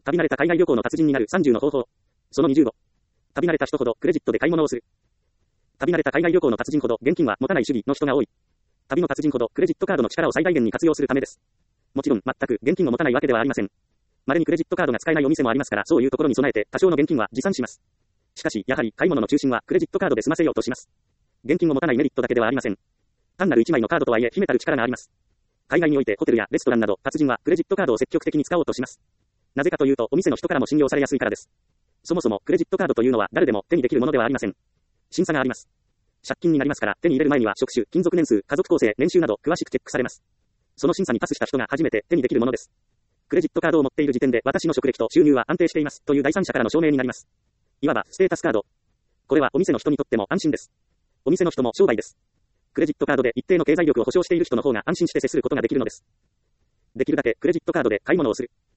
旅慣れた海外旅行の達人になる30の方法。その20を。旅慣れた人ほどクレジットで買い物をする。旅慣れた海外旅行の達人ほど現金は持たない主義の人が多い。旅の達人ほどクレジットカードの力を最大限に活用するためです。もちろん全く現金を持たないわけではありません。稀にクレジットカードが使えないお店もありますから、そういうところに備えて多少の現金は持参します。しかし、やはり買い物の中心はクレジットカードで済ませようとします。現金を持たないメリットだけではありません。単なる1枚のカードとはいえ秘めたる力があります。海外においてホテルやレストランなど達人はクレジットカードを積極的に使おうとします。なぜかというとお店の人からも信用されやすいからです。そもそもクレジットカードというのは誰でも手にできるものではありません。審査があります。借金になりますから手に入れる前には職種、勤続年数、家族構成、年収など詳しくチェックされます。その審査にパスした人が初めて手にできるものです。クレジットカードを持っている時点で私の職歴と収入は安定していますという第三者からの証明になります。いわばステータスカード。これはお店の人にとっても安心です。お店の人も商売です。クレジットカードで一定の経済力を保証している人の方が安心して接することができるのです。できるだけクレジットカードで買い物をする。